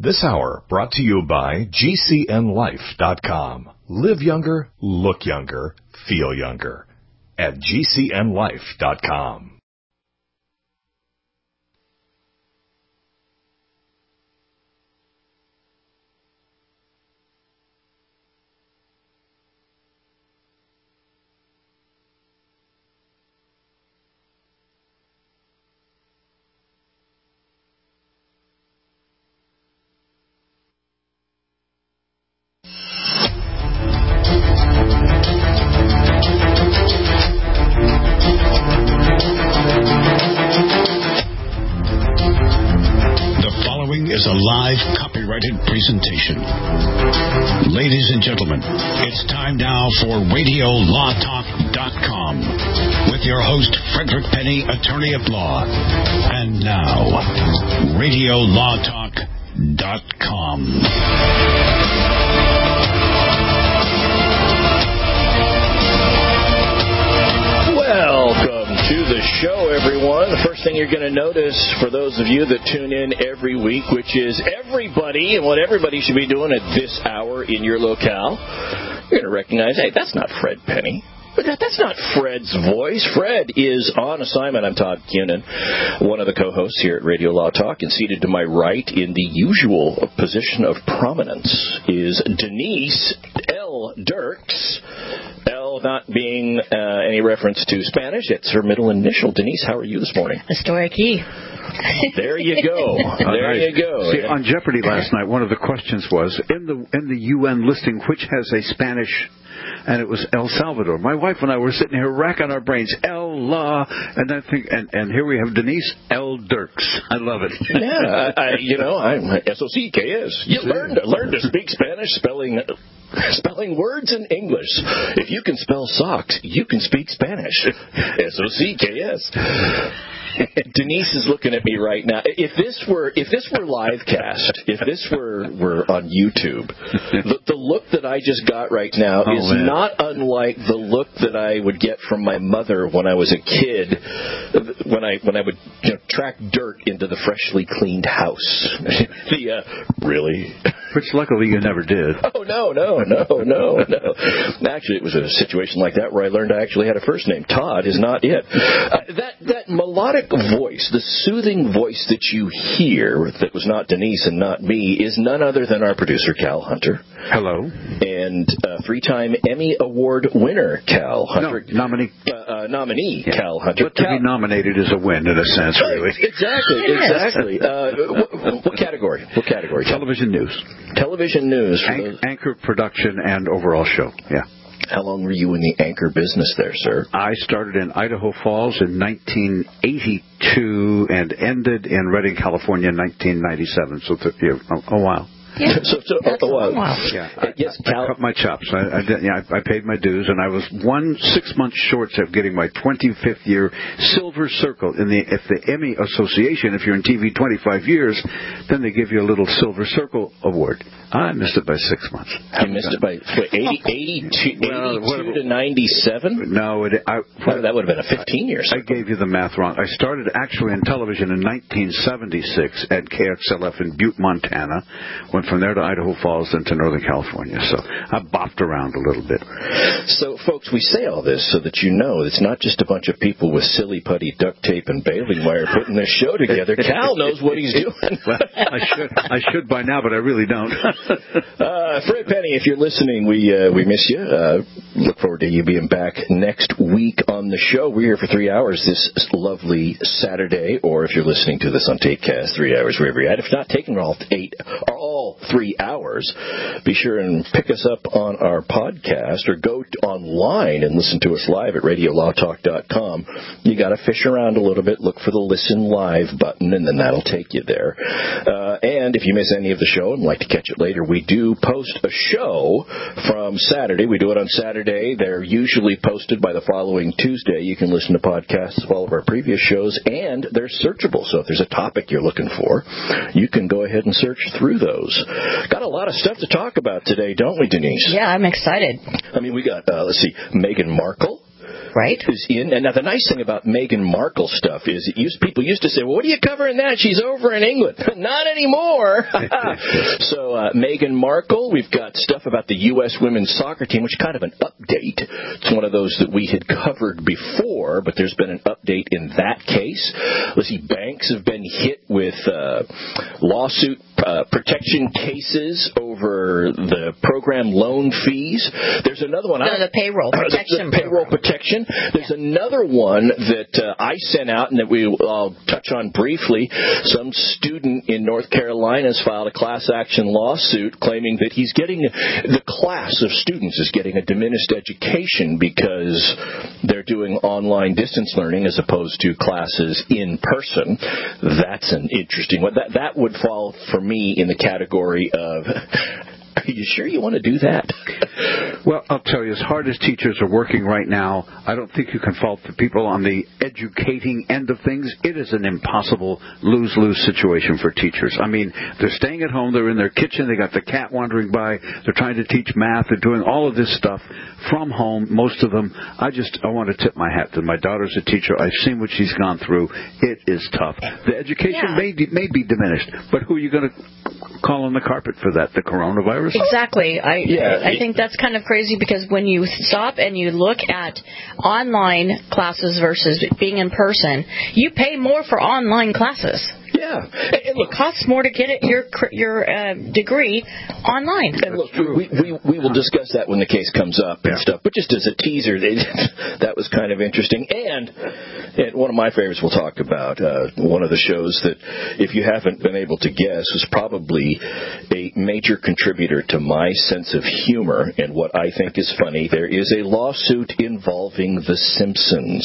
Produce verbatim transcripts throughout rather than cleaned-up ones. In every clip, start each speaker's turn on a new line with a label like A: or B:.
A: This hour brought to you by G C N life dot com. Live younger, look younger, feel younger at G C N life dot com.
B: Presentation. Ladies and gentlemen, it's time now for radio law talk dot com with your host, Frederick Penny, attorney at law. And now, radio law talk dot com.
C: Welcome to the show, everyone. The first thing you're going to notice for those of you that tune in every week, which is everybody and what everybody should be doing at this hour in your locale, you're going to recognize, hey, that's not Fred Penny. But that, that's not Fred's voice. Fred is on assignment. I'm Todd Cunin, one of the co-hosts here at Radio Law Talk, and seated to my right in the usual position of prominence is Denise L. Dirks. L not being uh, any reference to Spanish. It's her middle initial. Denise, how are you this morning?
D: Historic E.
C: There you go. There
E: right.
C: you go.
E: See, on Jeopardy last night, one of the questions was, in the in the U N listing, which has a Spanish, and it was El Salvador. My wife and I were sitting here racking our brains, El La, and I think, and, and here we have Denise L. Dirks. I love it.
C: Yeah, I, I, you know, I'm S O C K S. You learn to, learn to speak Spanish, spelling spelling words in English. If you can spell socks, you can speak Spanish. S O C K S. Denise is looking at me right now. If this were if this were live cast, if this were, were on YouTube, the, the look that I just got right now oh, is man. not unlike the look that I would get from my mother when I was a kid, when I when I would you know, track dirt into the freshly cleaned house. the uh, really.
E: Which luckily you never did.
C: Oh, no, no, no, no, no. Actually, it was a situation like that where I learned I actually had a first name. Todd is not it. Uh, that, that melodic voice, the soothing voice that you hear, that was not Denise and not me, is none other than our producer, Cal Hunter.
E: Hello.
C: And uh, three-time Emmy Award winner, Cal Hunter.
E: No, nominee.
C: Uh, uh, nominee,
E: yeah.
C: Cal Hunter.
E: But to
C: Cal-
E: be nominated is a win, in a sense, really.
C: Exactly, exactly. Uh, what, what category? What category?
E: Television news.
C: Television news.
E: An- anchor production and overall show, yeah.
C: How long were you in the anchor business there, sir?
E: I started in Idaho Falls in nineteen eighty-two and ended in Redding, California in nineteen ninety-seven, so th- yeah, a, a while.
D: Yeah.
C: so, so
D: That's
C: oh, wow.
D: wow.
E: Yeah, I,
C: yes,
E: I,
C: Cal-
E: I cut my chops. I, I, did, yeah, I, I paid my dues, and I was one six months short of getting my twenty-fifth year Silver Circle. In the if the Emmy Association, if you're in T V twenty-five years, then they give you a little Silver Circle award. I missed it by six months.
C: You missed it by what, eighty, eighty-two, well, eighty-two to ninety-seven?
E: No, it, I,
C: well, that would have been a fifteen year
E: I, I gave you the math wrong. I started actually in television in nineteen seventy-six at K X L F in Butte, Montana. Went from there to Idaho Falls and to Northern California. So I bopped around a little bit.
C: So, folks, we say all this so that you know it's not just a bunch of people with silly putty duct tape and baling wire putting this show together. Cal knows what he's doing.
E: Well, I should I should by now, but I really don't.
C: uh, Fred Penny, if you're listening, we uh, we miss you. Uh, look forward to you being back next week on the show. We're here for three hours this lovely Saturday, or if you're listening to this on Tapecast, three hours wherever you're at. If not taking all eight or all three hours, be sure and pick us up on our podcast or go to online and listen to us live at radio law talk dot com. You got to fish around a little bit, look for the Listen Live button, and then that'll take you there. Uh, and if you miss any of the show and like to catch it later, we do post a show from Saturday. We do it on Saturday. They're usually posted by the following Tuesday. You can listen to podcasts of all of our previous shows, and they're searchable. So if there's a topic you're looking for, you can go ahead and search through those. Got a lot of stuff to talk about today, don't we, Denise?
D: Yeah, I'm excited.
C: I mean, we got, uh, let's see, Meghan Markle.
D: right?
C: Is in, and now the nice thing about Meghan Markle stuff is it used, people used to say, well, what are you covering that? She's over in England. Not anymore. So uh, Meghan Markle, we've got stuff about the U S women's soccer team, which is kind of an update. It's one of those that we had covered before, but there's been an update in that case. Let's see, banks have been hit with uh, lawsuit uh, protection cases over the program loan fees. There's another one.
D: No, the payroll protection.
C: The payroll protection. There's yeah. another one that uh, I sent out and that we I'll touch on briefly. Some student in North Carolina has filed a class action lawsuit claiming that he's getting the class of students is getting a diminished education because they're doing online distance learning as opposed to classes in person. That's an interesting one. That that would fall for me in the category of, are you sure you want to do that?
E: Well, I'll tell you, as hard as teachers are working right now, I don't think you can fault the people on the educating end of things. It is an impossible lose-lose situation for teachers. I mean, they're staying at home, they're in their kitchen, they got the cat wandering by, they're trying to teach math, they're doing all of this stuff from home, most of them. I just, I want to tip my hat to my daughter's a teacher. I've seen what she's gone through. It is tough. The education
D: yeah.
E: may, may be diminished, but who are you going to call on the carpet for that? The coronavirus?
D: Exactly. I
C: yeah.
D: I think that's kind of crazy because when you stop and you look at online classes versus being in person, you pay more for online classes.
C: Yeah. And look,
D: it costs more to get it, your your uh, degree online.
C: And look, we, we we will discuss that when the case comes up and
E: yeah.
C: stuff. But just as a teaser, they, that was kind of interesting. And, and one of my favorites we'll talk about, uh, one of the shows that, if you haven't been able to guess, was probably a major contributor to my sense of humor and what I think is funny. There is a lawsuit involving The Simpsons.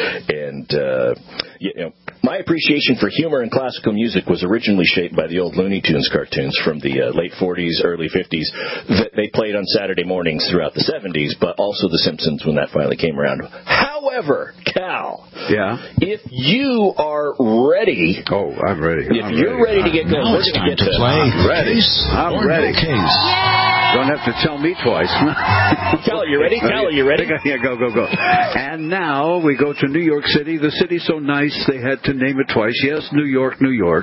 C: And, uh, you know, my appreciation for humor and classical music was originally shaped by the old Looney Tunes cartoons from the uh, late forties, early fifties that they played on Saturday mornings throughout the seventies, but also The Simpsons when that finally came around. However, Cal,
E: yeah,
C: if you are ready,
E: oh, I'm ready.
C: If
E: I'm
C: you're ready, ready to get going,
B: now
C: we're
B: it's
C: going
B: time to
C: get
B: play.
E: I'm ready.
B: Case
E: I'm
B: or
E: ready.
B: No case.
E: Don't have to tell me twice.
C: Cal, are you ready? Cal, are you ready?
E: Yeah, go, go, go. And now we go to New York City. The city's so nice they had to name it twice. Yes, New York, New York.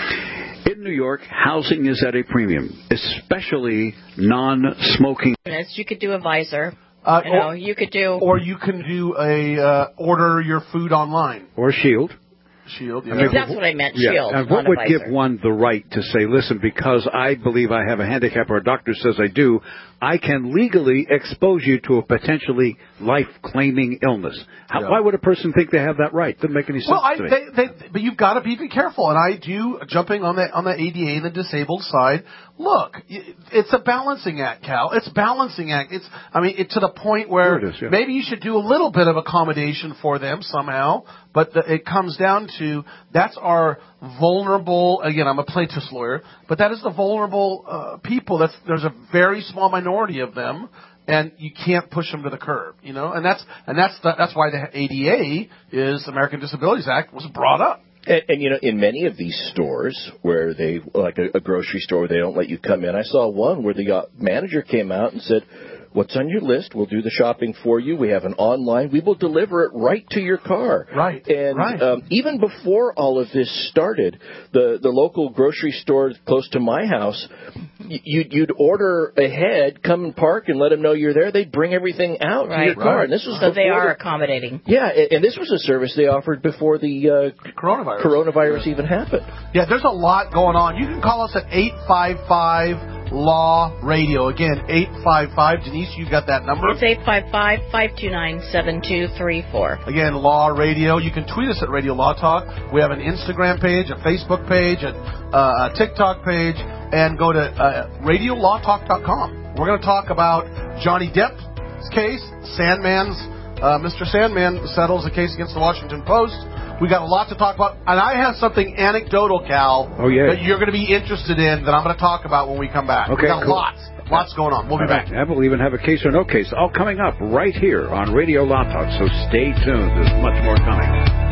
E: In New York, housing is at a premium, especially non-smoking.
D: You could do a visor.
F: Uh,
D: you know,
F: or,
D: you could do,
F: or you can do a uh, order your food online.
E: Or Shield.
F: Shield, yeah.
E: I mean,
D: that's what I meant,
E: yeah.
D: Shield.
E: And what
D: not
E: would
D: a visor.
E: give one the right to say, listen, because I believe I have a handicap or a doctor says I do, I can legally expose you to a potentially life-claiming illness. How,
F: yeah.
E: Why would a person think they have that right? Doesn't make any sense
F: well, I,
E: to me.
F: they, they, but you've got to be careful. And I do, jumping on the on the A D A, the disabled side, look, it's a balancing act, Cal. It's a balancing act. It's, I mean, it, to the point where
E: It is, yeah.
F: maybe you should do a little bit of accommodation for them somehow. But the, it comes down to, that's our vulnerable, again, I'm a plaintiff's lawyer, but that is the vulnerable uh, people. That's, there's a very small minority of them, and you can't push them to the curb, you know? And that's, and that's, the, that's why the A D A is, American Disabilities Act, was brought up.
C: And, and, you know, in many of these stores where they, like a, a grocery store where they don't let you come in, I saw one where the uh, manager came out and said, what's on your list? We'll do the shopping for you. We have an online. We will deliver it right to your car.
F: Right.
C: And
F: right.
C: Um, even before all of this started, the, the local grocery store close to my house, you'd, you'd order ahead, come and park, and let them know you're there. They'd bring everything out
D: right.
C: to your car.
F: Right.
C: And this was
D: so they are
C: the,
D: accommodating.
C: Yeah, and, and this was a service they offered before the uh,
F: coronavirus,
C: coronavirus even happened.
F: Yeah, there's a lot going on. You can call us at eight five five Law Radio. Again, eight five five. Denise, you got that number?
D: It's eight five five, five two nine, seven two three four.
F: Again, Law Radio. You can tweet us at Radio Law Talk. We have an Instagram page, a Facebook page, a, uh, a TikTok page, and go to uh, radio law talk dot com. We're going to talk about Johnny Depp's case. Sandman's, uh, Mister Sandman settles a case against the Washington Post. We got a lot to talk about, and I have something anecdotal, Cal,
E: oh, yeah.
F: that you're going to be interested in that I'm going to talk about when we come back.
E: Okay,
F: we got
E: cool.
F: lots, lots going on. We'll be back.
E: And we'll even have a case or no case, all coming up right here on Radio Law Talk. So stay tuned. There's much more coming.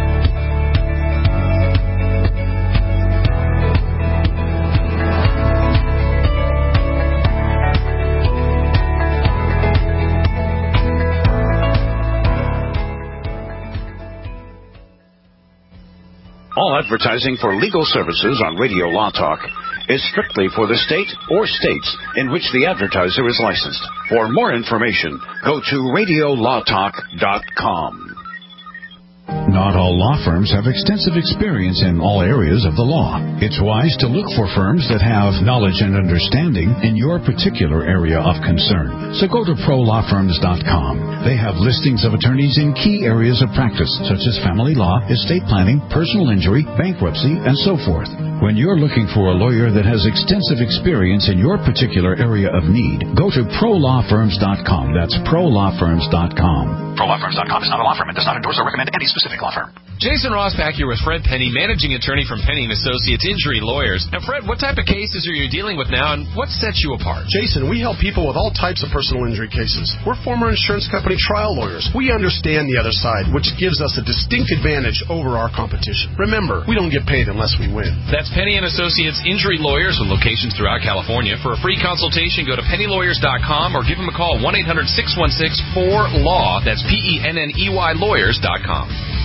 B: advertising for legal services on Radio Law Talk is strictly for the state or states in which the advertiser is licensed. For more information, go to radio law talk dot com. Not all law firms have extensive experience in all areas of the law. It's wise to look for firms that have knowledge and understanding in your particular area of concern. So go to pro law firms dot com. They have listings of attorneys in key areas of practice, such as family law, estate planning, personal injury, bankruptcy, and so forth. When you're looking for a lawyer that has extensive experience in your particular area of need, go to pro law firms dot com. That's pro law firms dot com.
G: pro law firms dot com is not a law firm and does not endorse or recommend any specific law firm. Jason Ross back here with Fred Penny, managing attorney from Penny and Associates Injury Lawyers. Now, Fred, what type of cases are you dealing with now, and what sets you apart?
H: Jason, we help people with all types of personal injury cases. We're former insurance company trial lawyers. We understand the other side, which gives us a distinct advantage over our competition. Remember, we don't get paid unless we win.
G: That's Penny and Associates Injury Lawyers with locations throughout California. For a free consultation, go to penny lawyers dot com or give them a call, one eight hundred six one six four law. That's P E N N E Y lawyers dot com.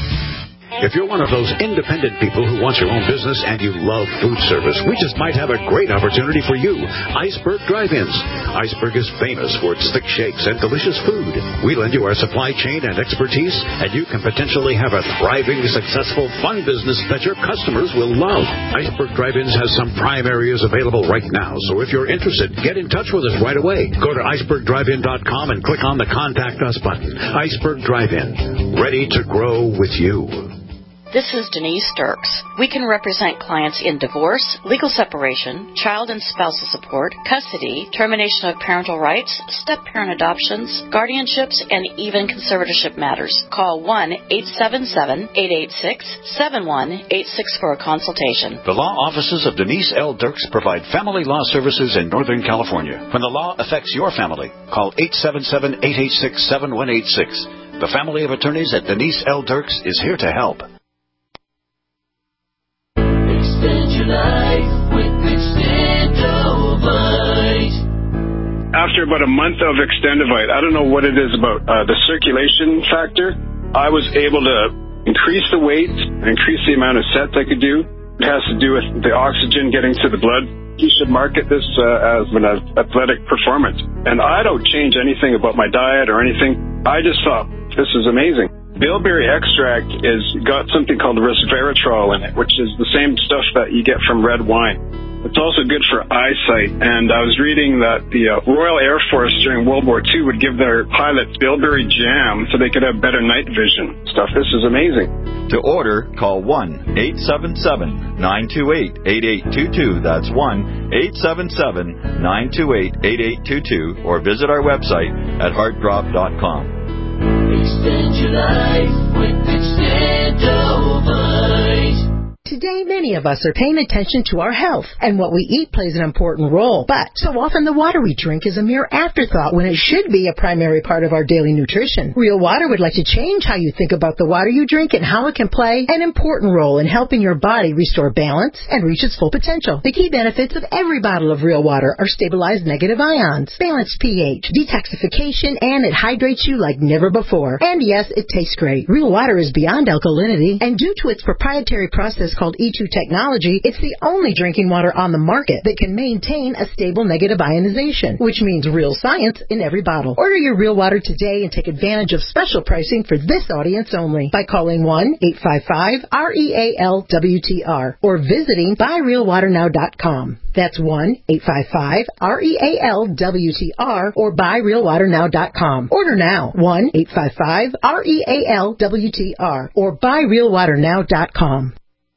B: If you're one of those independent people who wants your own business and you love food service, we just might have a great opportunity for you. Iceberg Drive-Ins. Iceberg is famous for its thick shakes and delicious food. We lend you our supply chain and expertise, and you can potentially have a thriving, successful, fun business that your customers will love. Iceberg Drive-Ins has some prime areas available right now, so if you're interested, get in touch with us right away. Go to iceberg drive in dot com and click on the Contact Us button. Iceberg Drive-In, ready to grow with you.
D: This is Denise Dirks. We can represent clients in divorce, legal separation, child and spousal support, custody, termination of parental rights, step-parent adoptions, guardianships, and even conservatorship matters. Call one eight seven seven, eight eight six, seven one eight six for a consultation.
B: The law offices of Denise L. Dirks provide family law services in Northern California. When the law affects your family, call eight seven seven, eight eight six, seven one eight six. The family of attorneys at Denise L. Dirks is here to help.
I: Extend your life with Extendovite.
J: After about a month of Extendovite, I don't know what it is about uh, the circulation factor, I was able to increase the weight, increase the amount of sets I could do. It has to do with the oxygen getting to the blood. You should market this uh, as an athletic performance. And I don't change anything about my diet or anything. I just thought, this is amazing. Bilberry extract is got something called resveratrol in it, which is the same stuff that you get from red wine. It's also good for eyesight, and I was reading that the uh, Royal Air Force during World War Two would give their pilots bilberry jam so they could have better night vision. Stuff, this is amazing.
K: To order, call one eight seven seven, nine two eight, eight eight two two. That's one eight seven seven, nine two eight, eight eight two two, or visit our website at heart drop dot com.
I: Extend your life with Extendovite.
L: Today, many of us are paying attention to our health, and what we eat plays an important role. But so often the water we drink is a mere afterthought when it should be a primary part of our daily nutrition. Real Water would like to change how you think about the water you drink and how it can play an important role in helping your body restore balance and reach its full potential. The key benefits of every bottle of Real Water are stabilized negative ions, balanced pH, detoxification, and it hydrates you like never before. And yes, it tastes great. Real Water is beyond alkalinity, and due to its proprietary process called E two technology, it's the only drinking water on the market that can maintain a stable negative ionization, which means real science in every bottle. Order your Real Water today and take advantage of special pricing for this audience only by calling one eight five five, R E A L W T R or visiting buy real water now dot com. That's one eight five five, R E A L W T R or buy real water now dot com. Order now, one eight five five, R E A L W T R or buy real water now dot com.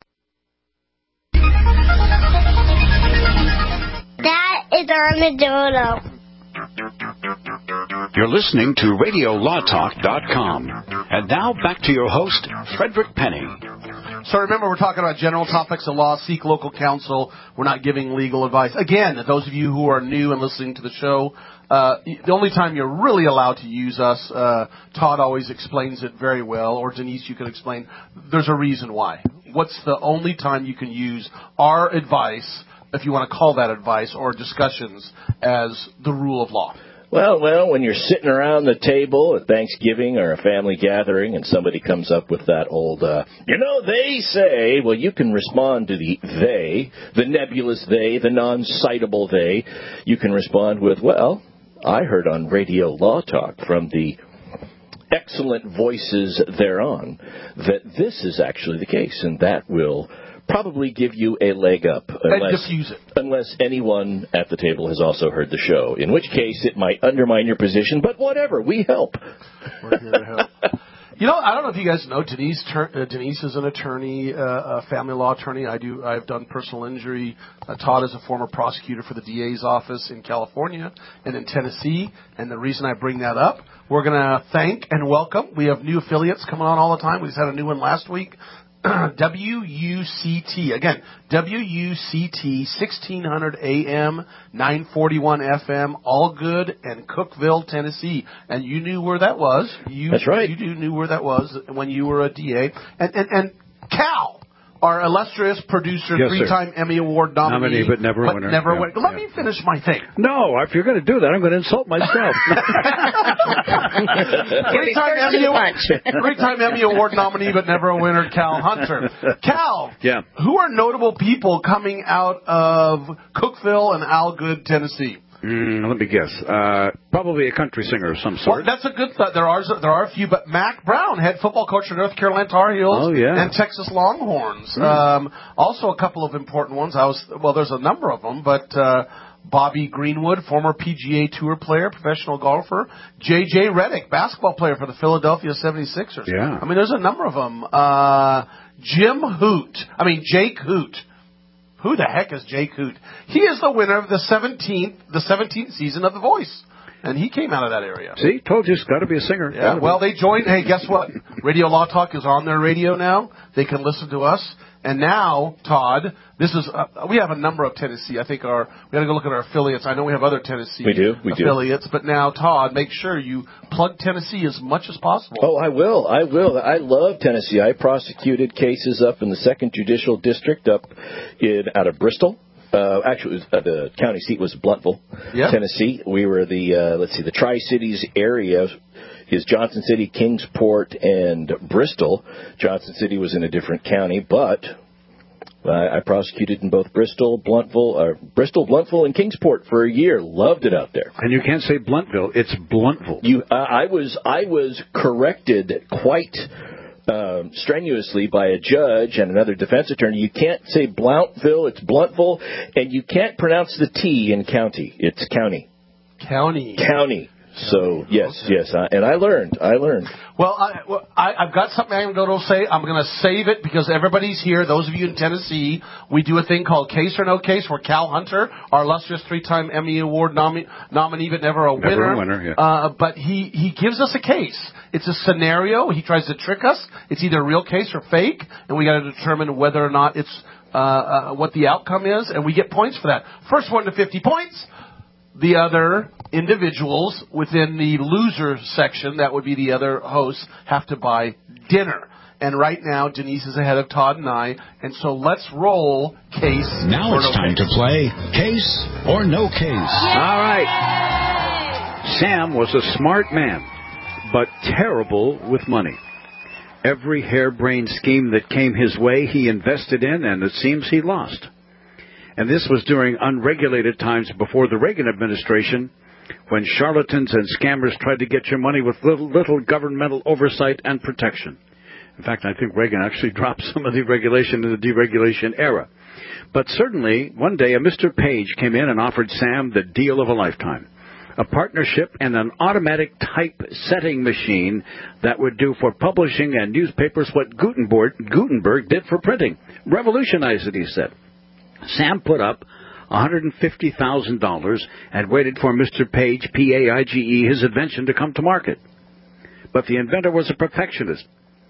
M: That is Armadillo.
B: You're listening to radio law talk dot com. And now back to your host, Frederick Penny.
F: So remember, we're talking about general topics of law. Seek local counsel. We're not giving legal advice. Again, those of you who are new and listening to the show, uh, the only time you're really allowed to use us, uh, Todd always explains it very well, or Denise, you can explain. There's a reason why. What's the only time you can use our advice, if you want to call that advice, or discussions, as the rule of law?
C: Well, well, when you're sitting around the table at Thanksgiving or a family gathering and somebody comes up with that old, uh, you know, they say, well, you can respond to the they, the nebulous they, the non-citable they. You can respond with, well, I heard on Radio Law Talk from the excellent voices thereon that this is actually the case, and that will probably give you a leg up unless,
F: and diffuse it.
C: unless anyone at the table has also heard the show, in which case it might undermine your position, but whatever, we help.
F: We're here to help. You know, I don't know if you guys know, Denise Tur- uh, Denise is an attorney, uh, a family law attorney. I do, I've done personal injury. Uh, Todd is a former prosecutor for the D A's office in California and in Tennessee. And the reason I bring that up, we're going to thank and welcome. We have new affiliates coming on all the time. We just had a new one last week. W U C T, again, W U C T, sixteen hundred A M, nine forty-one F M, all good, and Cookeville, Tennessee. And you knew where that was. You,
C: That's right.
F: You do knew where that was when you were a D A. And, and, and Cal, our illustrious producer,
E: Yes,
F: three-time Emmy Award nominee.
E: Nominee, but never a
F: but
E: winner.
F: Never
E: Yeah.
F: a winner. Let
E: Yeah.
F: me finish my thing.
E: No, if you're going to do that, I'm going to insult myself.
F: Three-time Emmy, Award, three-time Emmy Award nominee, but never a winner, Cal Hunter. Cal,
E: yeah.
F: who are notable people coming out of Cookeville and Algood, Tennessee?
E: Mm, let me guess. Uh, probably a country singer of some sort.
F: Well, that's a good thought. There are there are a few, but Mac Brown, head football coach for North Carolina Tar Heels
E: oh, yeah.
F: and Texas Longhorns.
E: Mm.
F: Um, also, a couple of important ones. I was well, there's a number of them, but uh, Bobby Greenwood, former P G A Tour player, professional golfer. J J Redick, basketball player for the Philadelphia seventy-sixers.
E: Yeah.
F: I mean, there's a number of them. Uh, Jim Hoot. I mean, Jake Hoot. Who the heck is Jake Hoot? He is the winner of the seventeenth, the seventeenth season of The Voice. And he came out of that area.
E: See, told you, it's got to be a singer.
F: Yeah,
E: Gotta
F: well,
E: be.
F: they joined. Hey, guess what? Radio Law Talk is on their radio now. They can listen to us. And now, Todd, this is uh, we have a number of Tennessee. I think our we got to go look at our affiliates. I know we have other Tennessee
C: we do, we
F: affiliates,
C: do.
F: but now, Todd, make sure you plug Tennessee as much as possible.
C: Oh, I will. I will. I love Tennessee. I prosecuted cases up in the second Judicial District up in out of Bristol. Uh, actually, it was, uh, the county seat was Bluntville,
F: yeah.
C: Tennessee. We were the uh, let's see, the Tri-Cities area is Johnson City, Kingsport, and Bristol. Johnson City was in a different county, but I, I prosecuted in both Bristol, Bluntville, or Bristol, Bluntville, and Kingsport for a year. Loved it out there.
E: And you can't say Bluntville; it's Bluntville.
C: You, uh, I was, I was corrected quite um, strenuously by a judge and another defense attorney. You can't say Blountville; it's Bluntville, and you can't pronounce the T in county. It's county.
F: County.
C: County. So yes, okay. yes, I, and I learned. I learned.
F: Well, I, well I, I've got something I'm going to say. I'm going to save it because everybody's here. Those of you in Tennessee, we do a thing called Case or No Case, where Cal Hunter, our illustrious three-time Emmy Award nomi- nominee, but never a winner.
E: Never a winner. Yeah.
F: Uh, but he he gives us a case. It's a scenario. He tries to trick us. It's either a real case or fake, and we got to determine whether or not it's uh, uh, what the outcome is, and we get points for that. First one to fifty points. The other individuals within the loser section, that would be the other hosts, have to buy dinner. And right now, Denise is ahead of Todd and I, and so let's roll Case
B: Now
F: or
B: it's
F: No
B: time
F: Case.
B: to play Case or No Case.
E: All right. Sam was a smart man, but terrible with money. Every harebrained scheme that came his way, he invested in, and it seems he lost. And this was during unregulated times before the Reagan administration, when charlatans and scammers tried to get your money with little, little governmental oversight and protection. In fact, I think Reagan actually dropped some of the regulation in the deregulation era. But certainly, one day, a Mister Page came in and offered Sam the deal of a lifetime. A partnership and an automatic type-setting machine that would do for publishing and newspapers what Gutenberg, Gutenberg did for printing. Revolutionize it, he said. Sam put up one hundred fifty thousand dollars and waited for Mister Page, P A I G E, his invention to come to market. But the inventor was a perfectionist,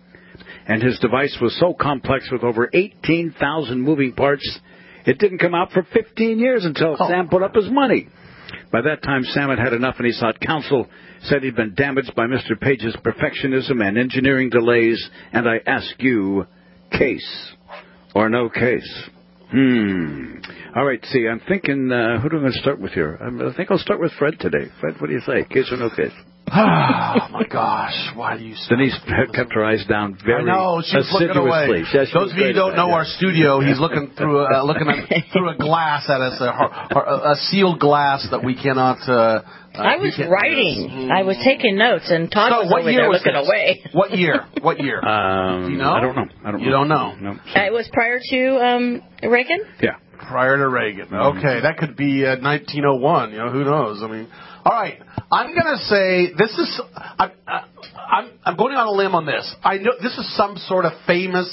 E: and his device was so complex with over eighteen thousand moving parts, it didn't come out for fifteen years until oh. Sam put up his money. By that time, Sam had had enough, and he sought counsel, said he'd been damaged by Mister Page's perfectionism and engineering delays, and I ask you, case or no case? Hmm. All right, see, I'm thinking, uh, who do I going to start with here? I'm, I think I'll start with Fred today. Fred, what do you say? Case or no case?
F: Oh, my gosh. Why do you say
E: Denise kept her eyes down very
F: I know, she's looking away.
E: Yeah,
F: Those of you who don't know our studio, he's looking through a, uh, looking at, through a glass at us, a, a, a sealed glass that we cannot... Uh, uh,
D: I was writing. I was taking notes, and Todd
F: so
D: was
F: what
D: over
F: year
D: there
F: was
D: looking
F: this?
D: away.
F: What year? What year?
E: Um,
F: Do you know?
E: I don't know. I don't
F: you
E: know.
F: don't know?
E: No.
D: Uh, it was prior to um, Reagan?
E: Yeah.
F: Prior to Reagan. Okay, that could be uh, nineteen oh one. You know, who knows? I mean, all right. I'm going to say this is. I, I, I'm, I'm going on a limb on this. I know this is some sort of famous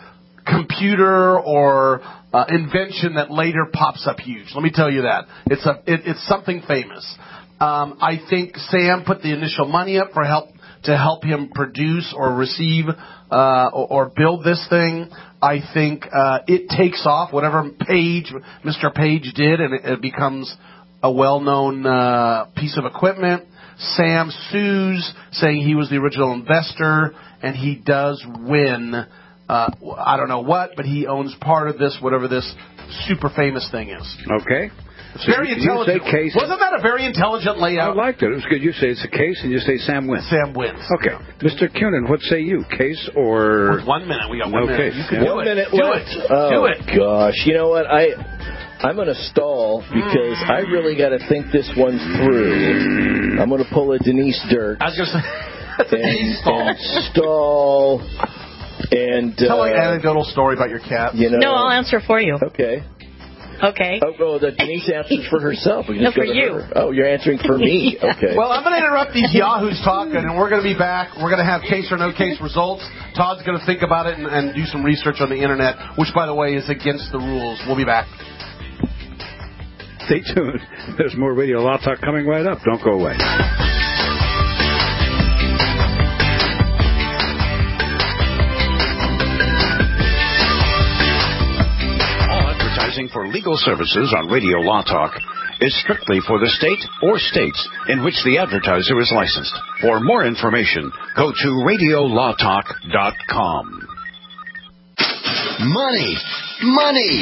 F: computer or uh, invention that later pops up huge. Let me tell you that it's a. It, it's something famous. Um, I think Sam put the initial money up for help to help him produce or receive uh, or, or build this thing. I think uh, it takes off, whatever Page, Mister Page did, and it, it becomes a well-known uh, piece of equipment. Sam sues, saying he was the original investor, and he does win. Uh, I don't know what, but he owns part of this, whatever this super famous thing is.
E: Okay.
F: So very intelligent.
E: Case.
F: Wasn't that a very intelligent layout?
E: I liked it. It was good. You say it's a case, and you say Sam wins.
F: Sam wins.
E: Okay. Mister Cunin, what say you? Case or...
F: With one minute. We got one
E: no
F: minute.
E: Case.
F: You can
E: Yeah.
F: do
C: One
F: it.
C: minute
F: do
C: left.
F: it.
C: Oh,
F: do it.
C: gosh. You know what? I, I'm going to stall because I really got to think this one through. I'm going to pull a Denise Dirks.
F: I was going to say...
C: and, and stall. And... Uh,
F: Tell an anecdotal story about your cat.
C: You know,
D: No, I'll answer for you.
C: Okay.
D: Okay.
C: Oh, well, that Denise answers for herself. We can
D: No,
C: just go
D: for
C: to
D: you.
C: her. Oh, you're answering for me. Okay.
F: Well, I'm going to interrupt these yahoos talking, and we're going to be back. We're going to have case or no case results. Todd's going to think about it and, and do some research on the Internet, which, by the way, is against the rules. We'll be back.
E: Stay tuned. There's more Radio Law Talk coming right up. Don't go away.
B: For legal services on Radio Law Talk is strictly for the state or states in which the advertiser is licensed. For more information, go to radio law talk dot com.
N: Money! Money!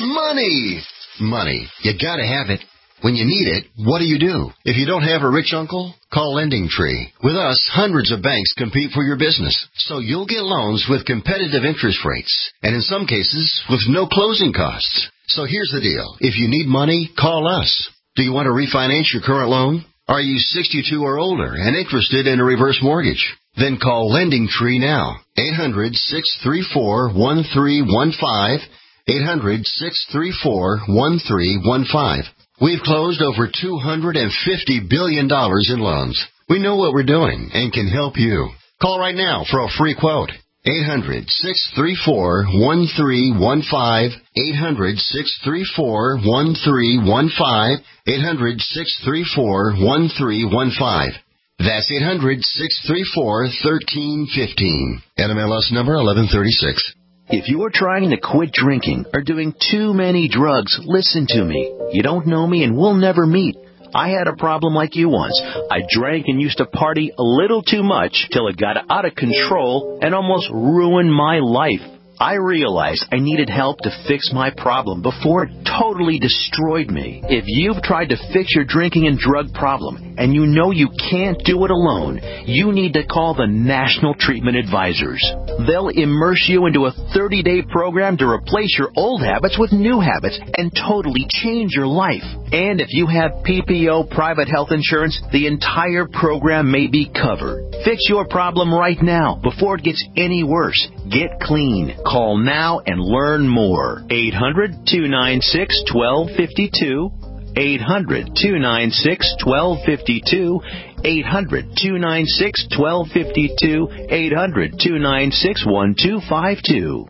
N: Money! Money. You gotta have it. When you need it, what do you do? If you don't have a rich uncle, call Lending Tree. With us, hundreds of banks compete for your business, so you'll get loans with competitive interest rates, and in some cases, with no closing costs. So here's the deal. If you need money, call us. Do you want to refinance your current loan? Are you sixty-two or older and interested in a reverse mortgage? Then call Lending Tree now. eight hundred, six three four, one three one five. eight hundred, six three four, one three one five. We've closed over two hundred fifty billion dollars in loans. We know what we're doing and can help you. Call right now for a free quote. eight hundred, six three four, one three one five. eight hundred, six three four, one three one five. eight hundred, six three four, one three one five. That's eight hundred, six three four, one three one five. N M L S number eleven thirty-six.
O: If you're trying to quit drinking or doing too many drugs, listen to me. You don't know me and we'll never meet. I had a problem like you once. I drank and used to party a little too much till it got out of control and almost ruined my life. I realized I needed help to fix my problem before it totally destroyed me. If you've tried to fix your drinking and drug problem and you know you can't do it alone, you need to call the National Treatment Advisors. They'll immerse you into a thirty-day program to replace your old habits with new habits and totally change your life. And if you have P P O private health insurance, the entire program may be covered. Fix your problem right now before it gets any worse. Get clean. Call now and learn more. eight hundred, two nine six, one two five two. eight hundred, two nine six, one two five two. eight hundred, two nine six, one two five two. eight hundred, two nine six, one two five two.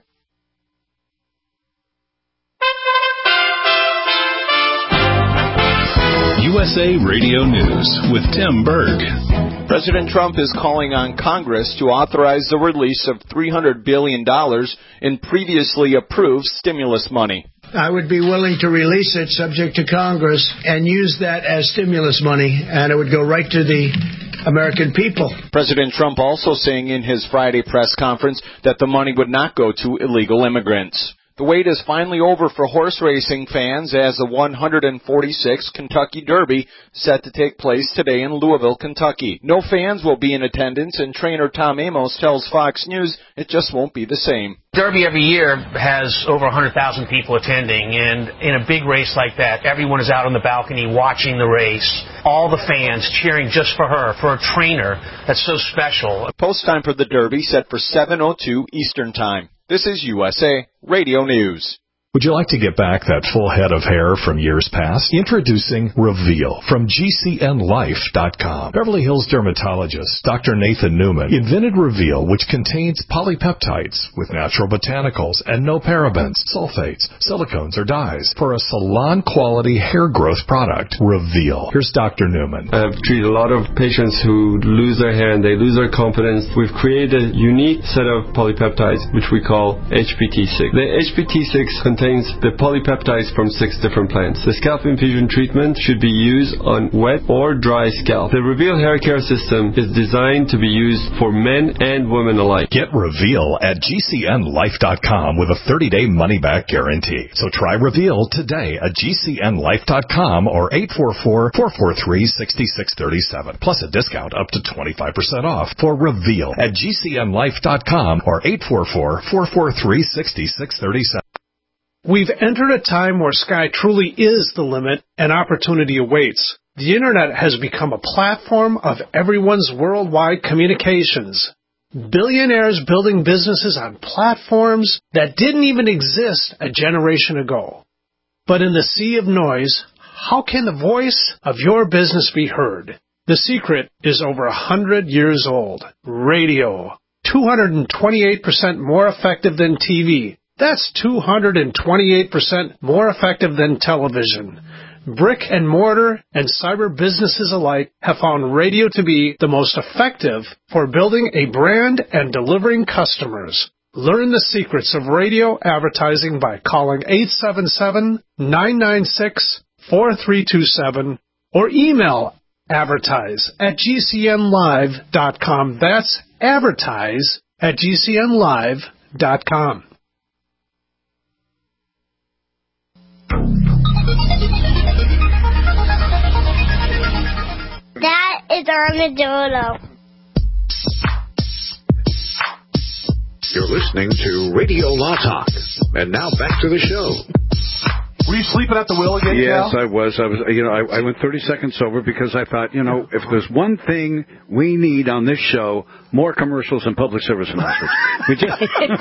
A: U S A Radio News with Tim Berg.
P: President Trump is calling on Congress to authorize the release of three hundred billion dollars in previously approved stimulus money.
Q: I would be willing to release it subject to Congress and use that as stimulus money, and it would go right to the American people.
P: President Trump also saying in his Friday press conference that the money would not go to illegal immigrants. The wait is finally over for horse racing fans as the one hundred forty-sixth Kentucky Derby set to take place today in Louisville, Kentucky. No fans will be in attendance, and trainer Tom Amos tells Fox News it just won't be the same.
R: Derby every year has over one hundred thousand people attending, and in a big race like that, everyone is out on the balcony watching the race. All the fans cheering just for her, for a trainer that's so special.
P: Post time for the Derby set for seven oh two Eastern Time. This is U S A Radio News.
A: Would you like to get back that full head of hair from years past? Introducing Reveal from G C N Life dot com. Beverly Hills dermatologist Doctor Nathan Newman invented Reveal, which contains polypeptides with natural botanicals and no parabens, sulfates, silicones, or dyes for a salon-quality hair growth product. Reveal. Here's Doctor Newman.
S: I've treated a lot of patients who lose their hair and they lose their confidence. We've created a unique set of polypeptides, which we call H P T six. The H P T six contains the polypeptides from six different plants. The scalp infusion treatment should be used on wet or dry scalp. The Reveal hair care system is designed to be used for men and women alike.
A: Get Reveal at G C N Life dot com with a thirty-day money-back guarantee. So try Reveal today at G C N Life dot com or eight four four, four four three, six six three seven. Plus a discount up to twenty-five percent off for Reveal at G C N Life dot com or eight four four, four four three, six six three seven.
T: We've entered a time where sky truly is the limit and opportunity awaits. The Internet has become a platform of everyone's worldwide communications. Billionaires building businesses on platforms that didn't even exist a generation ago. But in the sea of noise, how can the voice of your business be heard? The secret is over a hundred years old. Radio. two hundred twenty-eight percent more effective than T V. That's two hundred twenty-eight percent more effective than television. Brick and mortar and cyber businesses alike have found radio to be the most effective for building a brand and delivering customers. Learn the secrets of radio advertising by calling eight seven seven, nine nine six, four three two seven or email advertise at G C N Live dot com. That's advertise at G C N Live dot com.
M: That is Armadillo.
B: You're listening to Radio Law Talk. And now back to the show.
F: Were you sleeping at the wheel again,
E: Yes,
F: Cal?
E: I was. I was. You know, I, I went thirty seconds over because I thought, you know, if there's one thing we need on this show, more commercials and public service announcements. We just,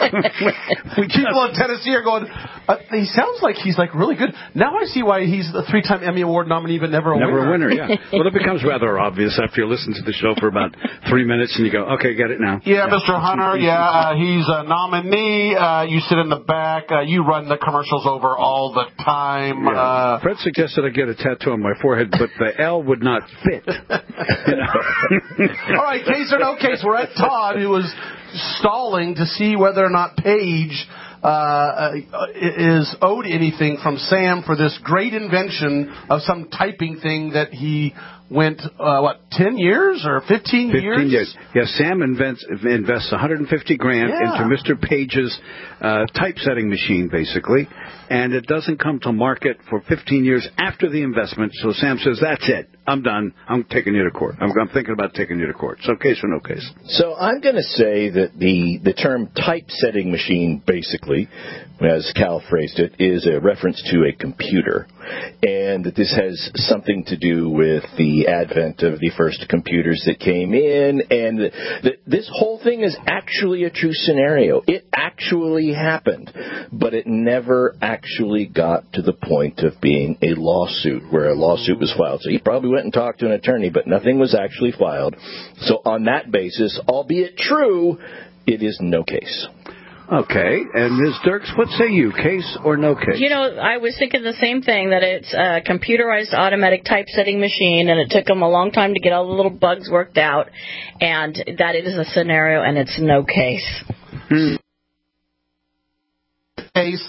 F: we people in Tennessee are going. Uh, he sounds like he's like really good. Now I see why he's the three-time Emmy Award nominee, but never a
E: Never
F: winner.
E: a winner, yeah. Well, it becomes rather obvious after you listen to the show for about three minutes and you go, okay, get it now.
F: Yeah, Mister Hunter, yeah, uh, he's a nominee. Uh, you sit in the back. Uh, you run the commercials over all the time.
E: Yeah.
F: Uh,
E: Fred suggested I get a tattoo on my forehead, but the L would not fit. You know?
F: all right, case or no case, we're at Todd, who was stalling to see whether or not Paige uh, is owed anything from Sam for this great invention of some typing thing that he went, uh, what, ten years or fifteen,
E: fifteen
F: years?
E: years. Yeah, Sam invents, invests one hundred fifty grand
F: Yeah.
E: into Mister Page's uh, typesetting machine, basically, and it doesn't come to market for fifteen years after the investment. So Sam says, that's it. I'm done. I'm taking you to court. I'm, I'm thinking about taking you to court. So case or no case?
C: So I'm going to say that the, the term typesetting machine, basically, as Cal phrased it, is a reference to a computer, and that this has something to do with the advent of the first computers that came in, and that this whole thing is actually a true scenario. It actually happened, but it never actually got to the point of being a lawsuit, where a lawsuit was filed. So he probably went and talked to an attorney, but nothing was actually filed. So on that basis, albeit true, it is no case.
E: Okay, and Miz Dirks, what say you, case or no case?
D: You know, I was thinking the same thing, that it's a computerized automatic typesetting machine, and it took them a long time to get all the little bugs worked out, and that it is a scenario, and it's no case.
E: Hmm.
F: Case.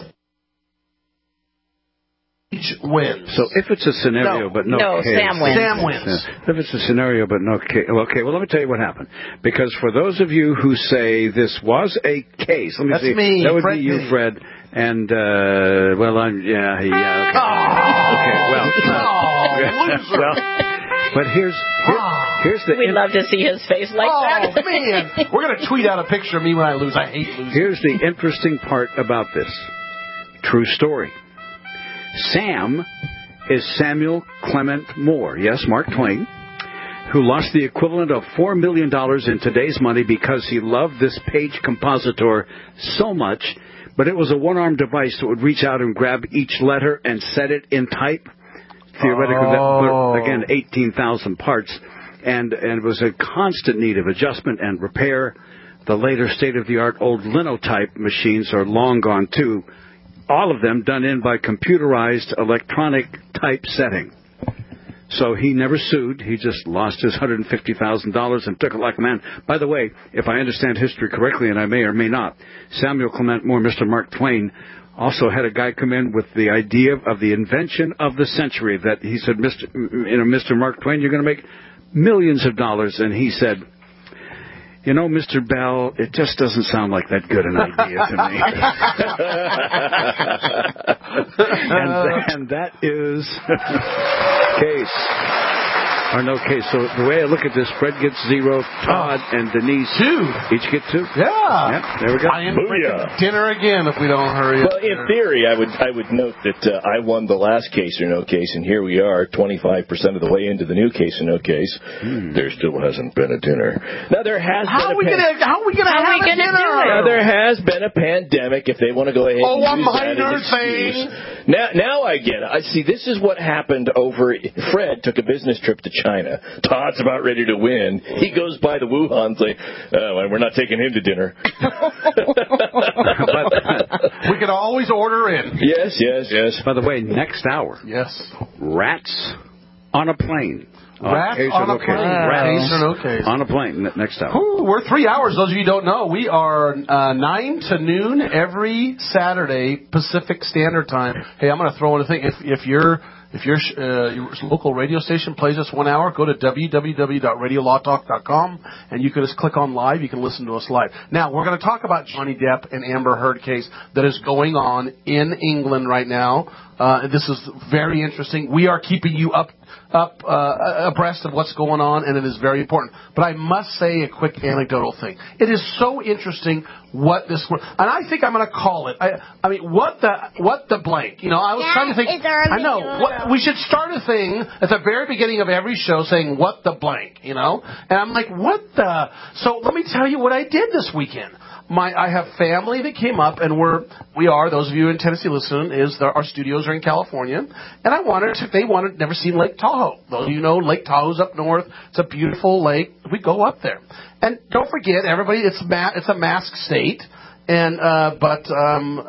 F: Wins.
E: So if it's a scenario
F: no,
E: but no,
D: no
E: case.
D: Sam wins.
F: Sam wins.
E: If it's a scenario but no case. Okay, well, let me tell you what happened. Because for those of you who say this was a case, let me
F: That's
E: see.
F: me,
E: that would
F: Fred
E: be you,
F: me.
E: Fred. And, uh, well, I'm, yeah, yeah, okay. Okay, well, uh, well, but here's, here, here's the...
D: We'd love to see his face like
F: oh,
D: that.
F: Oh, man. We're going to tweet out a picture of me when I lose. I hate losing.
E: Here's the interesting part about this. True story. Sam is Samuel Clement Moore, yes, Mark Twain, who lost the equivalent of four million dollars in today's money because he loved this page compositor so much, but it was a one-armed device that would reach out and grab each letter and set it in type. Theoretically,
F: oh.
E: that, again, eighteen thousand parts, and, and it was a constant need of adjustment and repair. The later state-of-the-art old linotype machines are long gone, too, all of them done in by computerized electronic typesetting. So he never sued. He just lost his one hundred fifty thousand dollars and took it like a man. By the way, if I understand history correctly, and I may or may not, Samuel Clement Moore, Mister Mark Twain, also had a guy come in with the idea of the invention of the century, that he said, Mister You know, Mister Mark Twain, you're going to make millions of dollars. And he said, you know, Mister Bell, it just doesn't sound like that good an idea to me. and, and that is case. Or no case. So the way I look at this, Fred gets zero, Todd oh. and Denise
F: two.
E: Each get two.
F: Yeah.
E: yeah there we go.
F: I am drinking dinner again if we don't hurry
C: well,
F: up.
C: Well, in theory, I would I would note that uh, I won the last case or no case, and here we are, twenty-five percent of the way into the new case or no case. Hmm. There still hasn't been a dinner. Now there has
F: how
C: been a
F: pan- gonna, How are we going to have a dinner?
C: Now there has been a pandemic. If they want to go ahead
F: oh,
C: and use
F: that
C: as an excuse. Now, now I get it. I see. This is what happened over. Fred took a business trip to China. Todd's about ready to win. He goes by the Wuhan and say, oh, we're not taking him to dinner.
F: But we can always order in.
C: Yes, yes, yes.
E: By the way, next hour.
F: Yes.
E: Rats on a plane.
F: Rats on, on a plane. Rats or no case.
E: On a plane next hour.
F: Ooh, we're three hours. Those of you who don't know, we are uh, nine to noon every Saturday Pacific Standard Time. Hey, I'm going to throw in a thing. If, if you're If your, uh, your local radio station plays us one hour, go to w w w dot radio law talk dot com and you can just click on live. You can listen to us live. Now, we're going to talk about Johnny Depp and Amber Heard case that is going on in England right now. Uh, this is very interesting. We are keeping you up up uh, abreast of what's going on, and it is very important. But I must say a quick anecdotal thing. It is so interesting what this, and I think I'm going to call it. I, I mean, what the what the blank? You know, I was
M: that
F: trying to think. I know what, we should start a thing at the very beginning of every show saying what the blank. You know, and I'm like, what the? So let me tell you what I did this weekend. My, I have family that came up, and we're, we are, those of you in Tennessee listening, is there, our studios are in California, and I wanted to, they wanted, never seen Lake Tahoe. Those of you know, Lake Tahoe's up north. It's a beautiful lake. We go up there. And don't forget, everybody, it's ma- it's a mask state, and, uh, but, um,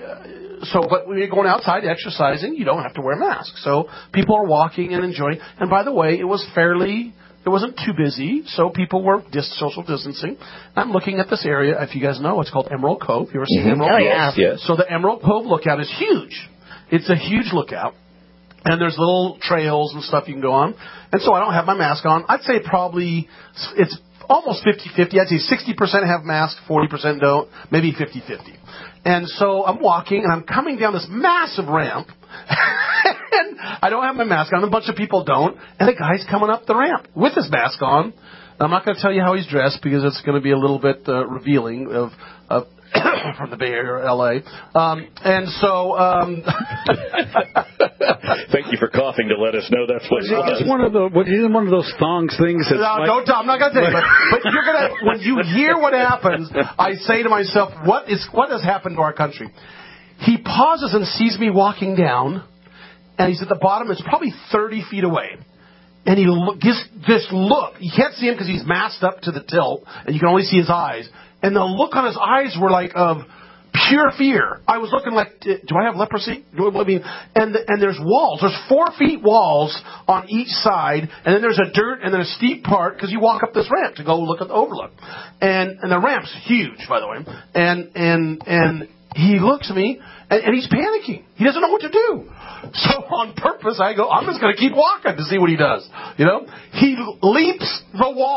F: so, but when you're going outside exercising, you don't have to wear a mask. So people are walking and enjoying, and by the way, it was fairly, it wasn't too busy, so people were dis- social distancing. I'm looking at this area. If you guys know, it's called Emerald Cove. You ever seen
C: mm-hmm.
F: Emerald
C: oh,
F: Cove?
C: Yes, yes.
F: So the Emerald Cove lookout is huge. It's a huge lookout. And there's little trails and stuff you can go on. And so I don't have my mask on. I'd say probably it's almost fifty-fifty. I'd say sixty percent have masks, forty percent don't, maybe fifty-fifty. And so I'm walking, and I'm coming down this massive ramp. And I don't have my mask on. A bunch of people don't. And the guy's coming up the ramp with his mask on. I'm not going to tell you how he's dressed because it's going to be a little bit uh, revealing of, of from the Bay Area, L A. Um, and so, um,
C: thank you for coughing to let us know that's what it was.
E: It's one of the, what, isn't one of those thongs things? That's
F: no,
E: like,
F: don't. I'm not going to tell you. But, but you're going to, when you hear what happens, I say to myself, what is what has happened to our country? He pauses and sees me walking down, and he's at the bottom. It's probably thirty feet away. And he look, gives this look. You can't see him because he's masked up to the tilt, and you can only see his eyes. And the look on his eyes were like of pure fear. I was looking like, do I have leprosy? Do I mean, and the, and there's walls. There's four feet walls on each side, and then there's a dirt and then a steep part because you walk up this ramp to go look at the overlook. And and the ramp's huge, by the way. And and and he looks at me, and, and he's panicking. He doesn't know what to do. So on purpose, I go, I'm just going to keep walking to see what he does. You know, he leaps the wall.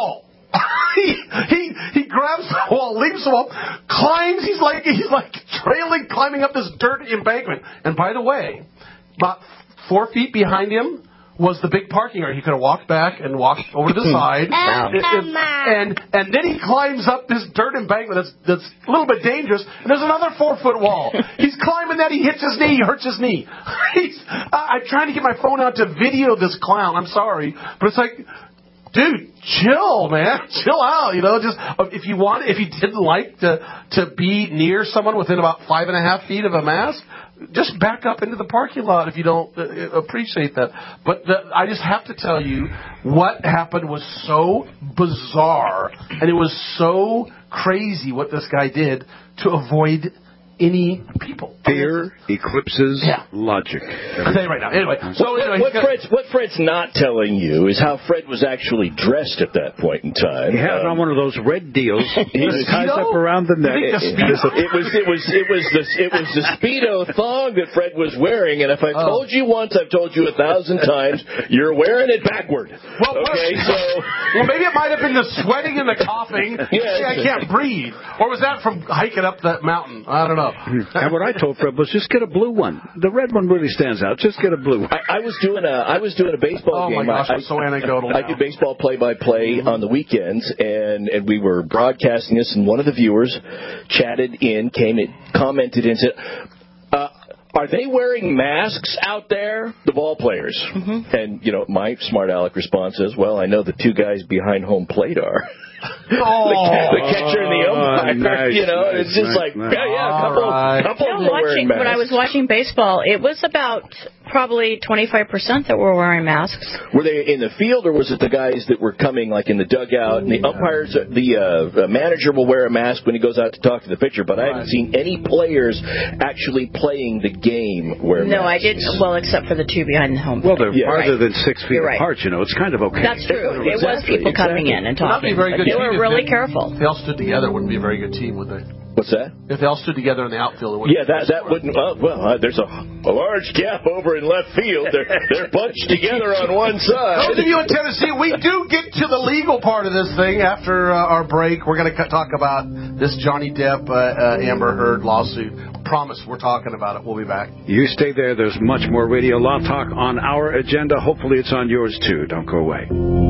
F: he, he he grabs the wall, leaps the wall, climbs. He's like he's like trailing, climbing up this dirt embankment. And by the way, about four feet behind him was the big parking area. He could have walked back and walked over to the side. and, and, and and then he climbs up this dirt embankment that's that's a little bit dangerous. And there's another four foot wall. He's climbing that. He hits his knee. He hurts his knee. He's, uh, I'm trying to get my phone out to video this clown. I'm sorry, but it's like, dude, chill, man, chill out. You know, just if you want, if you didn't like to to be near someone within about five and a half feet of a mask, just back up into the parking lot if you don't uh, appreciate that. But the, I just have to tell you, what happened was so bizarre, and it was so crazy what this guy did to avoid any people.
E: Fear eclipses
F: yeah.
E: logic.
F: I'll tell you right now. Anyway, so
C: what,
F: anyway,
C: what, Fred's, what Fred's not telling you is how Fred was actually dressed at that point in time.
E: He had
C: um,
E: on one of those red deals.
C: He was,
E: ties up around the neck.
C: It, it, it was it was it was the it was the Speedo thong that Fred was wearing, and if I've
F: oh.
C: told you once, I've told you a thousand times, you're wearing it backward.
F: Well,
C: okay, so
F: well, maybe it might have been the sweating and the coughing.
C: Yes.
F: I can't breathe, or was that from hiking up that mountain? I don't know.
E: And what I told Fred was just get a blue one. The red one really stands out. Just get a blue one.
C: I, I was doing a I was doing a baseball
F: oh
C: game.
F: Oh my gosh,
C: I,
F: I'm so anecdotal.
C: I
F: now.
C: do baseball play-by-play on the weekends, and and we were broadcasting this, and one of the viewers chatted in, came in, commented and said, Uh, are they wearing masks out there, the ball players? Mm-hmm. And, you know, my smart aleck response is, well, I know the two guys behind home plate are.
F: Oh,
C: the, the catcher and the umpire.
E: Nice,
C: you know,
E: nice,
C: it's just
E: nice,
C: like,
E: nice.
C: yeah, yeah, a couple,
F: right.
C: couple
D: You
C: of
D: know,
C: them are
D: watching,
C: wearing masks.
D: when I was watching baseball, it was about probably twenty-five percent that were wearing masks.
C: Were they in the field, or was it the guys that were coming, like, in the dugout? And the umpires, the uh, manager will wear a mask when he goes out to talk to the pitcher, but I haven't seen any players actually playing the game wear
D: No,
C: masks.
D: I didn't. Well, except for the two behind the home plate.
E: Well, they're
C: Yeah,
E: farther
D: right.
E: than six feet
D: You're right.
E: apart, you know. It's kind of okay.
D: That's true. It was
C: Exactly,
D: people coming
C: exactly.
D: in and
F: Well, that'd
D: talking.
F: be a very good
D: They
F: team
D: were
F: if
D: really
F: they-
D: careful.
F: If they all stood together, it wouldn't be a very good team, would they?
C: What's that?
F: If they all stood together in the outfield, it wouldn't
C: Yeah, that that wouldn't. Uh, well, uh, there's a, a large gap over in left field. They're they're bunched together on one side.
F: Those of you in Tennessee, we do get to the legal part of this thing after uh, our break. We're going to talk about this Johnny Depp, uh, uh, Amber Heard lawsuit. Promise, we're talking about it. We'll be back.
E: You stay there. There's much more Radio Law Talk on our agenda. Hopefully it's on yours, too. Don't go away.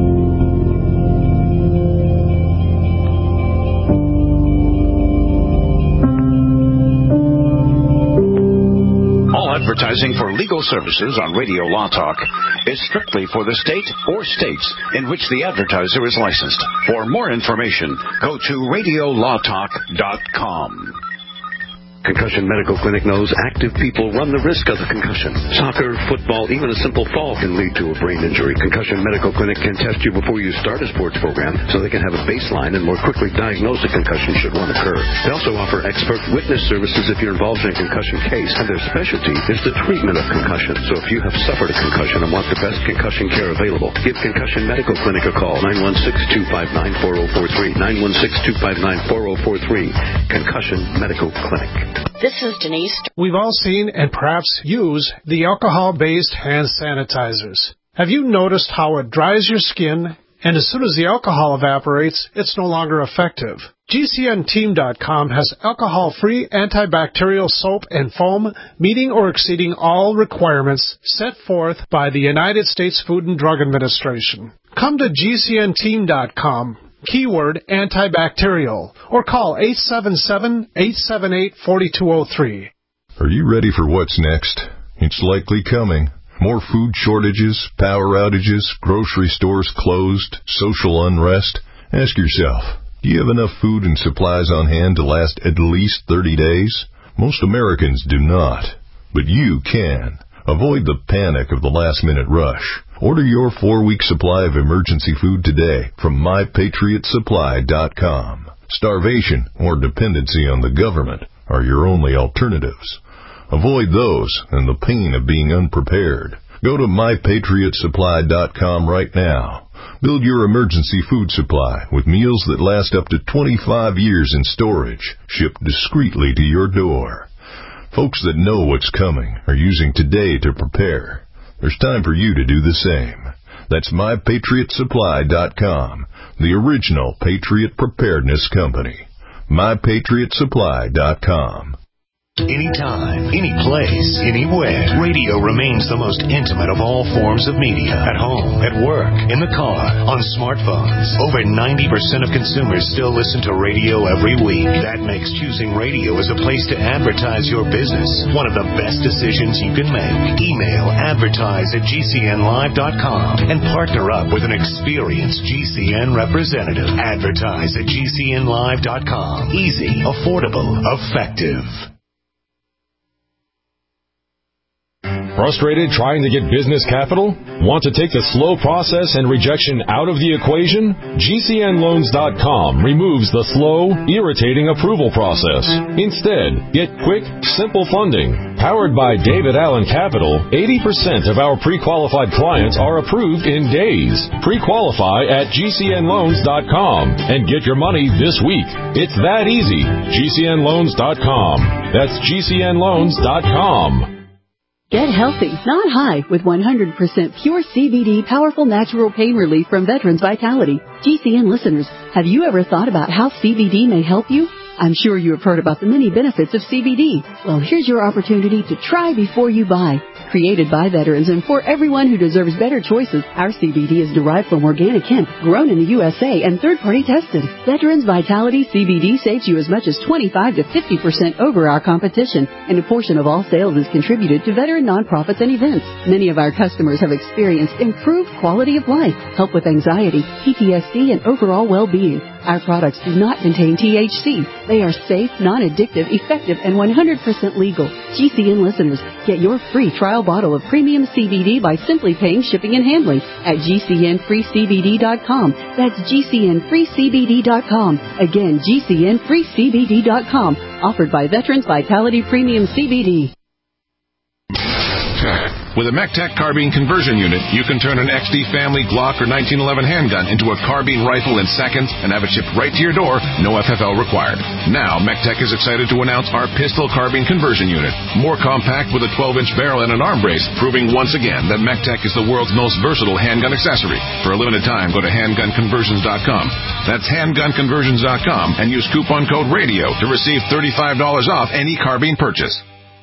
B: Advertising for legal services on Radio Law Talk is strictly for the state or states in which the advertiser is licensed. For more information, go to radio law talk dot com.
U: Concussion Medical Clinic knows active people run the risk of a concussion. Soccer, football, even a simple fall can lead to a brain injury. Concussion Medical Clinic can test you before you start a sports program so they can have a baseline and more quickly diagnose a concussion should one occur. They also offer expert witness services if you're involved in a concussion case, and their specialty is the treatment of concussion. So if you have suffered a concussion and want the best concussion care available, give Concussion Medical Clinic a call, nine one six, two five nine, four zero four three, nine one six, two five nine, four zero four three, Concussion Medical Clinic.
D: This is Denise.
T: We've all seen and perhaps use the alcohol-based hand sanitizers. Have you noticed how it dries your skin, and as soon as the alcohol evaporates, it's no longer effective? G C N team dot com has alcohol-free antibacterial soap and foam meeting or exceeding all requirements set forth by the United States Food and Drug Administration. Come to G C N team dot com. Keyword antibacterial, or call eight seven seven, eight seven eight, four two zero three.
A: Are you ready for what's next? It's likely coming. More food shortages, power outages, grocery stores closed, social unrest. Ask yourself, do you have enough food and supplies on hand to last at least thirty days? Most Americans do not, but you can. Avoid the panic of the last-minute rush. Order your four-week supply of emergency food today from my patriot supply dot com. Starvation or dependency on the government are your only alternatives. Avoid those and the pain of being unprepared. Go to my patriot supply dot com right now. Build your emergency food supply with meals that last up to twenty-five years in storage, shipped discreetly to your door. Folks that know what's coming are using today to prepare. There's time for you to do the same. That's my patriot supply dot com, the original Patriot Preparedness Company. my patriot supply dot com.
H: Anytime, any place, anywhere, radio remains the most intimate of all forms of media. At home, at work, in the car, on smartphones. Over ninety percent of consumers still listen to radio every week. That makes choosing radio as a place to advertise your business one of the best decisions you can make. Email advertise at G C N live dot com and partner up with an experienced G C N representative. Advertise at G C N live dot com. Easy, affordable, effective.
V: Frustrated trying to get business capital? Want to take the slow process and rejection out of the equation? G C N loans dot com removes the slow, irritating approval process. Instead, get quick, simple funding. Powered by David Allen Capital, eighty percent of our pre-qualified clients are approved in days. Pre-qualify at G C N loans dot com and get your money this week. It's that easy. G C N loans dot com. That's G C N loans dot com.
W: Get healthy, not high, with one hundred percent pure C B D powerful natural pain relief from Veterans Vitality. G C N listeners, have you ever thought about how C B D may help you? I'm sure you have heard about the many benefits of C B D. Well, here's your opportunity to try before you buy. Created by veterans and for everyone who deserves better choices, our C B D is derived from organic hemp, grown in the U S A, and third-party tested. Veterans Vitality C B D saves you as much as twenty-five to fifty percent over our competition, and a portion of all sales is contributed to veteran nonprofits and events. Many of our customers have experienced improved quality of life, help with anxiety, P T S D, and overall well-being. Our products do not contain T H C. They are safe, non-addictive, effective, and one hundred percent legal. G C N listeners, get your free trial bottle of premium C B D by simply paying shipping and handling at G C N free C B D dot com. That's G C N free C B D dot com. Again, G C N free C B D dot com. Offered by Veterans Vitality Premium C B D.
G: With a MECTEC carbine conversion unit, you can turn an X D family Glock or nineteen eleven handgun into a carbine rifle in seconds and have it shipped right to your door, no F F L required. Now, MECTEC is excited to announce our pistol carbine conversion unit. More compact with a twelve inch barrel and an arm brace, proving once again that MECTEC is the world's most versatile handgun accessory. For a limited time, go to handgun conversions dot com. That's handgun conversions dot com and use coupon code RADIO to receive thirty-five dollars off any carbine purchase.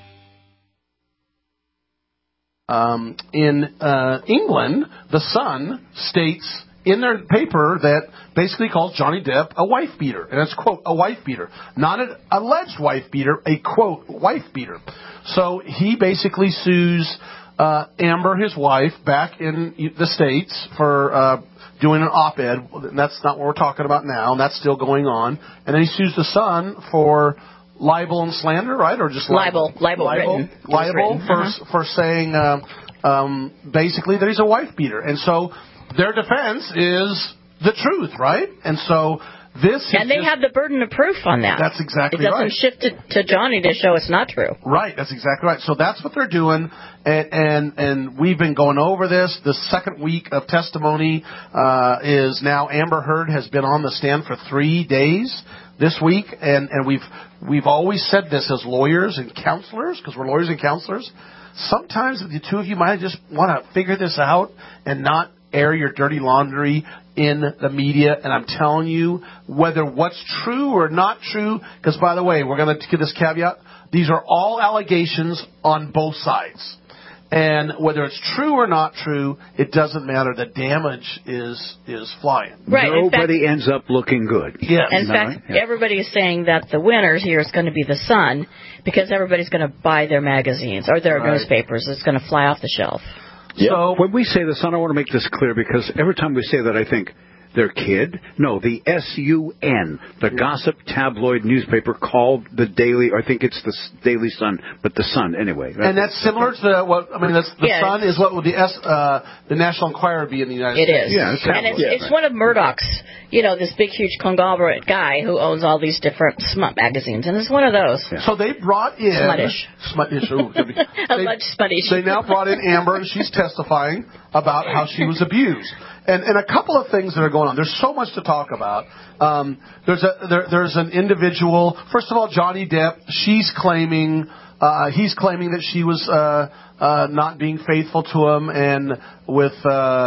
F: Um, in uh, England, The Sun states in their paper that basically calls Johnny Depp a wife beater. And it's, quote, a wife beater. Not an alleged wife beater, a, quote, wife beater. So he basically sues uh, Amber, his wife, back in the States for uh, doing an op-ed. And that's not what we're talking about now, and that's still going on. And then he sues The Sun for libel and slander, right? Or just libel?
D: Libel. Libel.
F: Libel,
D: Written.
F: libel
D: Written.
F: for
D: Uh-huh.
F: for saying um, um, basically that he's a wife beater, and so their defense is the truth, right? And so this
D: And they
F: just,
D: have the burden of proof on that.
F: That's exactly
D: right. It doesn't
F: right.
D: shift it to Johnny to show it's not true.
F: Right, that's exactly right. So that's what they're doing, and and, and we've been going over this. The second week of testimony uh, is now Amber Heard has been on the stand for three days this week, and, and we've we've always said this as lawyers and counselors, because we're lawyers and counselors. Sometimes the two of you might just want to figure this out and not air your dirty laundry in the media. And I'm telling you, whether what's true or not true, because by the way, we're going to give this caveat, these are all allegations on both sides. And whether it's true or not true, it doesn't matter. The damage is is flying.
D: Right.
E: Nobody
D: fact,
E: ends up looking good.
F: Yes.
D: In fact, right? yeah. everybody is saying that the winners here is going to be The Sun, because everybody's going to buy their magazines or their right. newspapers. It's going to fly off the shelf.
E: Yep. So when we say The Sun, I want to make this clear, because every time we say that, I think, their kid? No, the S U N, the gossip tabloid newspaper called the Daily, I think it's the Daily Sun, but the Sun anyway. Right?
F: And that's similar to what, I mean, that's, the yeah, Sun is what would the S, uh, the National Enquirer would be in the United
D: it
F: States.
D: It is. Yeah, it's and it's, yeah, it's right. one of Murdoch's, you know, this big, huge conglomerate guy who owns all these different smut magazines, and it's one of those.
F: Yeah. So they brought in...
D: Smuttish.
F: Smuttish. Ooh, they,
D: Alleged smuttish.
F: They now brought in Amber, and she's testifying about how she was abused. And, and a couple of things that are going on. There's so much to talk about. Um, there's a there, there's an individual. First of all, Johnny Depp. She's claiming uh, he's claiming that she was uh, uh, not being faithful to him, and with uh,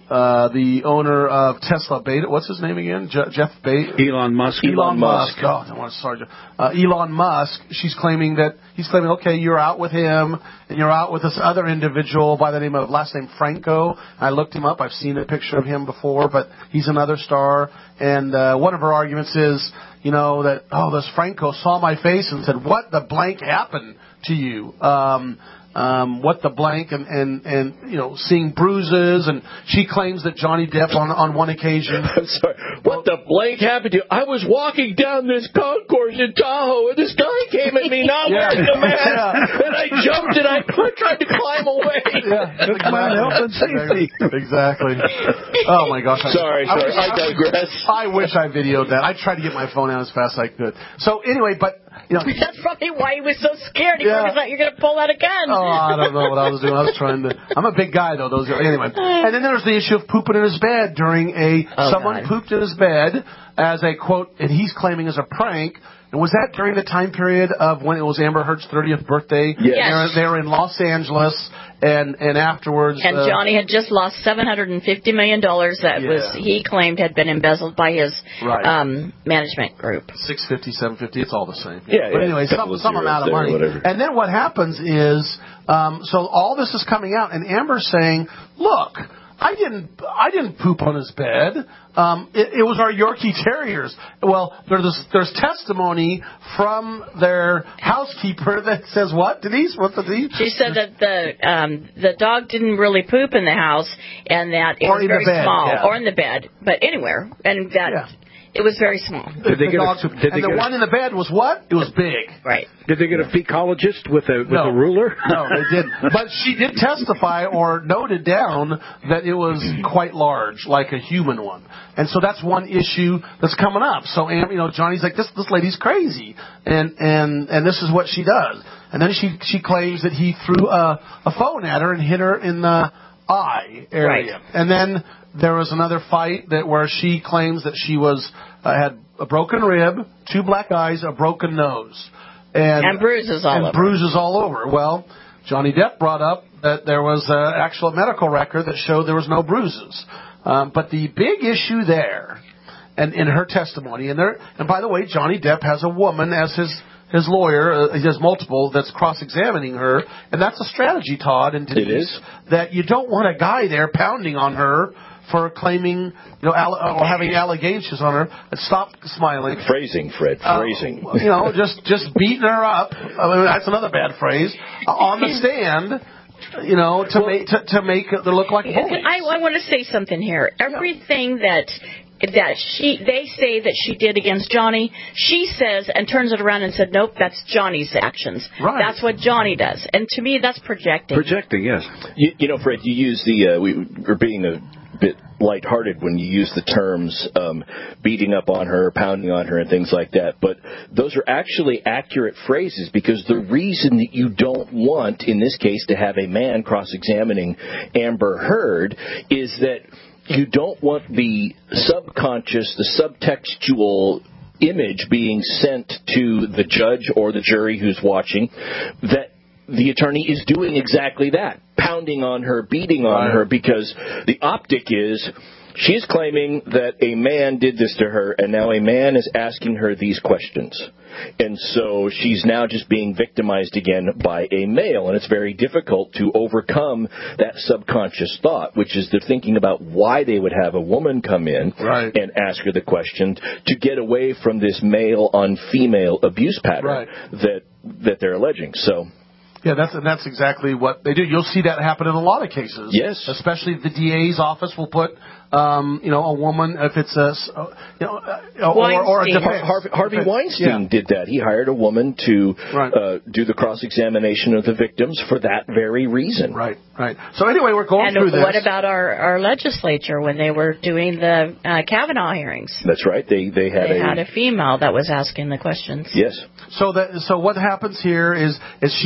F: uh, the owner of Tesla Beta. What's his name again? Je- Jeff Bezos.
E: Elon Musk.
F: Elon,
C: Elon
F: Musk.
C: Musk.
F: Oh, I want to sorry. Uh, Elon Musk. She's claiming that he's claiming, okay, you're out with him, and you're out with this other individual by the name of last name Franco. I looked him up. I've seen a picture of him before, but he's another star. And uh, one of her arguments is, you know, that oh, this Franco saw my face and said, "What the blank happened to you?" Um, Um, what the blank and, and, and, you know, seeing bruises. And she claims that Johnny Depp on, on one occasion.
C: I'm sorry. What the blank happened to you? I was walking down this concourse in Tahoe and this guy came at me not
F: Yeah.
C: wearing a mask.
F: Yeah.
C: And I jumped and I tried to climb away.
F: Yeah,
E: exactly. Health and safety.
F: Exactly. Oh, my gosh. I,
C: Sorry,
F: I,
C: sorry.
F: wish,
C: I digress.
F: I wish I videoed that. I tried to get my phone out as fast as I could. So, anyway, but, you know.
D: That's probably why he was so scared. He
F: Yeah.
D: thought you're going to pull out a gun.
F: Oh, I don't know what I was doing. I was trying to. I'm a big guy, though. Those are, anyway. And then there's the issue of pooping in his bed during a.
D: Oh,
F: someone
D: God.
F: pooped in his bed as a quote, and he's claiming as a prank. And was that during the time period of when it was Amber Heard's thirtieth birthday?
D: Yes.
F: They were, they were in Los Angeles, and and afterwards.
D: And
F: uh,
D: Johnny had just lost seven hundred fifty million dollars that
F: Yeah.
D: was he claimed had been embezzled by his
F: Right.
D: um, management group.
F: six fifty, seven fifty, it's all the same.
C: Yeah,
F: But
C: yeah,
F: anyway,
C: a couple
F: some,
C: of
F: some
C: zeros
F: amount of
C: there,
F: money.
C: whatever.
F: And then what happens is, um, so all this is coming out, and Amber's saying, look, I didn't, I didn't poop on his bed. Um, it, it was our Yorkie Terriers. Well, there's there's testimony from their housekeeper that says what, Denise? What the Denise?
D: She said that the um, the dog didn't really poop in the house, and that it
F: Or
D: was
F: in the
D: very
F: bed,
D: small,
F: yeah.
D: or in the bed, but anywhere, and that
F: Yeah.
D: it was very small.
E: Did they
F: The
E: get a-
F: dogs-
E: did they
F: and the
E: get a-
F: one in the bed was what? It was big.
D: Right.
E: Did they get a fecologist with a with
F: No.
E: a ruler?
F: No, they didn't. But she did testify or noted down that it was quite large, like a human one. And so that's one issue that's coming up. So, Am- you know, Johnny's like, this this lady's crazy, and and and this is what she does. And then she she claims that he threw a a phone at her and hit her in the eye area.
D: Right.
F: And then there was another fight that where she claims that she was uh, had a broken rib, two black eyes, a broken nose. And,
D: And bruises all
F: and
D: over.
F: bruises all over. Well, Johnny Depp brought up that there was an actual medical record that showed there was no bruises. Um, but the big issue there, and in her testimony, and there, and by the way, Johnny Depp has a woman as his his lawyer. Uh, he has multiple that's cross-examining her, and that's a strategy, Todd and Denise.
C: It is.
F: That you don't want a guy there pounding on her for claiming, you know, alle- or having allegations on her. And stop smiling.
C: Phrasing, Fred,
F: Uh,
C: phrasing.
F: you know, just just beating her up. I mean, that's another bad phrase. Uh, on the stand, you know, to make to, to make it look like bullies.
D: I, I want to say something here. Everything that that she they say that she did against Johnny, she says and turns it around and said, nope, that's Johnny's actions.
F: Right.
D: That's what Johnny does. And to me, that's projecting.
E: Projecting, yes.
C: You, you know, Fred, you use the, uh, we were being a bit lighthearted when you use the terms um, beating up on her, pounding on her, and things like that. But those are actually accurate phrases, because the reason that you don't want, in this case, to have a man cross-examining Amber Heard is that you don't want the subconscious, the subtextual image being sent to the judge or the jury who's watching that the attorney is doing exactly that, pounding on her, beating on her, because the optic is she's claiming that a man did this to her, and now a man is asking her these questions. And so she's now just being victimized again by a male, and it's very difficult to overcome that subconscious thought, which is they're thinking about why they would have a woman come in
F: Right.
C: and ask her the question to get away from this male-on-female abuse pattern
F: Right.
C: that that they're alleging. So.
F: Yeah, that's and that's exactly what they do. You'll see that happen in a lot of cases.
C: Yes.
F: Especially the D A's office will put, um, you know, a woman if it's a, uh, you know, uh, or, or a
D: Weinstein.
F: defense.
C: Harvey, Harvey
F: Defense.
C: Weinstein
F: Yeah.
C: did that. He hired a woman to
F: Right.
C: uh, do the cross-examination of the victims for that very reason.
F: Right, right. So anyway, we're going
D: And
F: through this.
D: what about our, our legislature when they were doing the uh, Kavanaugh hearings?
C: That's right. They they had
D: They
C: a,
D: had a female that was asking the questions.
C: yes.
F: So that so what happens here is is she's claiming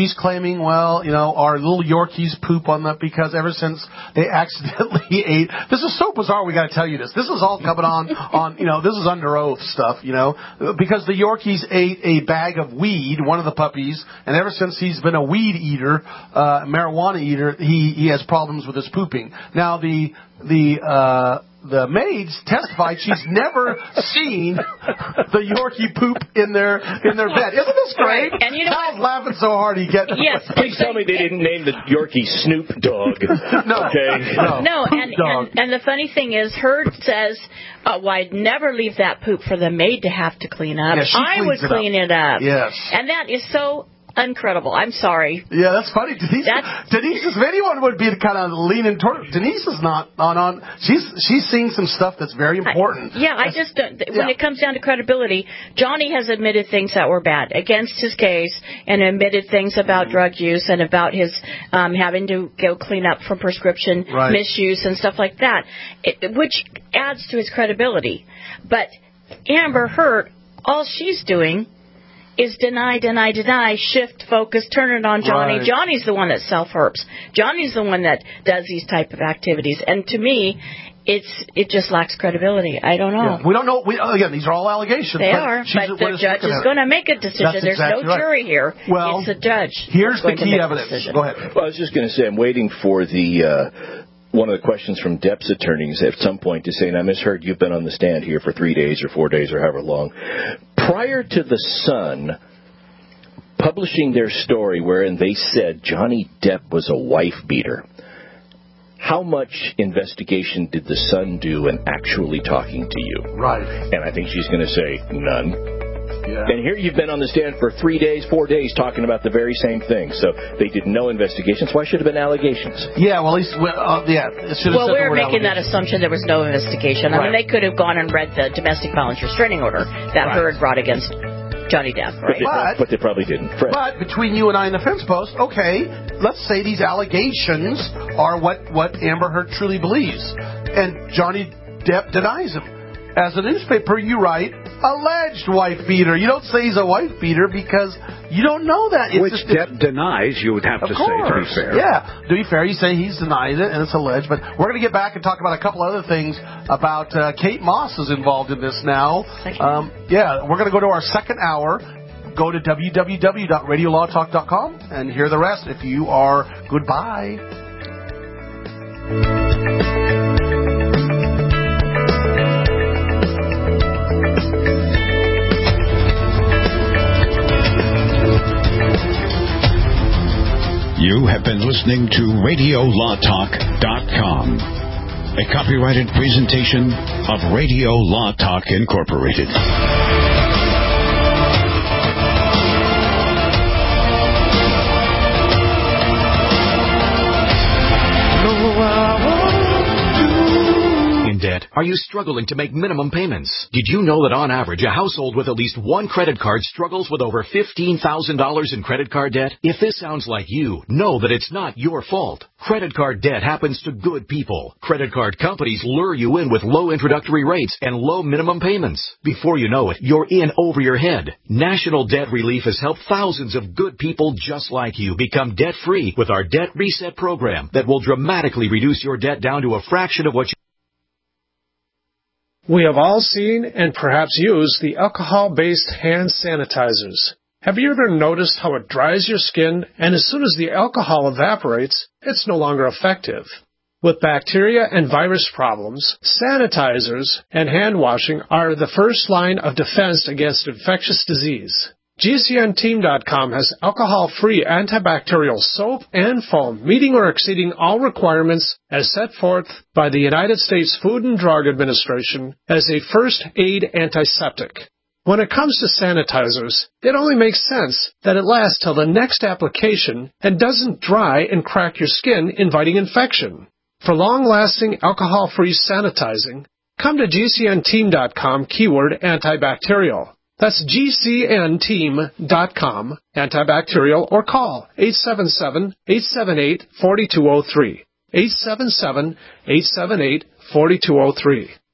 F: blaming, well, you know, our little Yorkies poop on that because ever since they accidentally ate. This is so bizarre. We got to tell you this. This is all coming on on you know. This is under oath stuff, you know, because the Yorkies ate a bag of weed, one of the puppies, and ever since he's been a weed eater, uh, marijuana eater, he he has problems with his pooping. Now the the uh, the maids testified she's never seen the Yorkie poop in their in their bed. Isn't this great?
D: Right. And you know
F: Kyle's laughing so hard he gets.
D: Yes.
C: Please tell me they didn't name the Yorkie Snoop Dogg.
F: No.
C: Okay.
F: No.
D: No, and,
F: Dog.
D: and and the funny thing is, Herd says, uh, well, I'd never leave that poop for the maid to have to clean up.
F: Yeah, she
D: I would
F: cleans it
D: clean
F: up.
D: it up.
F: Yes.
D: And that is so incredible. I'm sorry.
F: Yeah, that's funny. Denise,
D: That's-
F: Denise, if anyone would be kind of leaning toward, Denise is not on on. She's she's seeing some stuff that's very important.
D: I, yeah, I just don't, th- when
F: yeah.
D: it comes down to credibility, Johnny has admitted things that were bad against his case, and admitted things about drug use and about his um, having to go clean up from prescription
F: Right.
D: misuse and stuff like that, it, which adds to his credibility. But Amber Heard, all she's doing is deny, deny, deny, shift, focus, turn it on Johnny.
F: Right.
D: Johnny's the one that self-herps. Johnny's the one that does these type of activities. And to me, it's it just lacks credibility. I don't know.
F: Yeah. We don't know. We, again, these are all allegations.
D: They
F: but
D: are,
F: she's-
D: but
F: we're
D: the
F: just
D: judge
F: looking
D: is
F: at it.
D: going to make a decision.
F: That's
D: There's
F: exactly
D: no
F: right.
D: jury here.
F: Well,
D: it's the judge.
F: Here's the
D: that's going to
F: key
D: make
F: evidence.
D: decision.
F: Go ahead.
C: Well, I was just going to say, I'm waiting for the uh, one of the questions from Depp's attorneys at some point to say, now, Miz Heard, you've been on the stand here for three days or four days or however long. Prior to the Sun publishing their story wherein they said Johnny Depp was a wife beater, how much investigation did the Sun do in actually talking to you?
F: Right.
C: And I think she's going to say none.
F: Yeah.
C: And here you've been on the stand for three days, four days, talking about the very same thing. So they did no investigations. Why should have been allegations?
F: Yeah, well, at least, well, uh, yeah. It should have
D: Well,
F: said the
D: we're
F: word
D: making that
F: allegation.
D: assumption there was no investigation. I mean,
F: Right.
D: they could have gone and read the domestic violence restraining order that
F: Right.
D: Heard brought against Johnny Depp,
C: But
D: right?
C: they,
F: But-
C: but they probably didn't. Fred.
F: But between you and I and the fence post, okay, let's say these allegations are what, what Amber Heard truly believes. And Johnny Depp denies them. As a newspaper, you write, alleged wife beater. You don't say he's a wife beater because you don't know that. It's
E: Which
F: just,
E: Depp denies, you would have
F: Of
E: to
F: course.
E: say, to be fair.
F: Yeah. To be fair, you say he's denied it and it's alleged. But we're going to get back and talk about a couple other things about uh, Kate Moss is involved in this now. Um, yeah, we're going to go to our second hour. Go to w w w dot radio law talk dot com and hear the rest if you are. Goodbye.
B: You have been listening to radio law talk dot com, a copyrighted presentation of Radio Law Talk Incorporated.
I: In debt? Are you struggling to make minimum payments? Did you know that on average, a household with at least one credit card struggles with over fifteen thousand dollars in credit card debt? If this sounds like you, know that it's not your fault. Credit card debt happens to good people. Credit card companies lure you in with low introductory rates and low minimum payments. Before you know it, you're in over your head. National Debt Relief has helped thousands of good people just like you become debt-free with our Debt Reset program that will dramatically reduce your debt down to a fraction of what you...
T: We have all seen and perhaps used the alcohol-based hand sanitizers. Have you ever noticed how it dries your skin, and as soon as the alcohol evaporates, it's no longer effective? With bacteria and virus problems, sanitizers and hand washing are the first line of defense against infectious disease. G C N team dot com has alcohol-free antibacterial soap and foam meeting or exceeding all requirements as set forth by the United States Food and Drug Administration as a first aid antiseptic. When it comes to sanitizers, it only makes sense that it lasts till the next application and doesn't dry and crack your skin, inviting infection. For long-lasting alcohol-free sanitizing, come to G C N team dot com keyword antibacterial. That's G C N team dot com, antibacterial, or call eight seven seven, eight seven eight, four two zero three, eight seven seven, eight seven eight, four two zero three.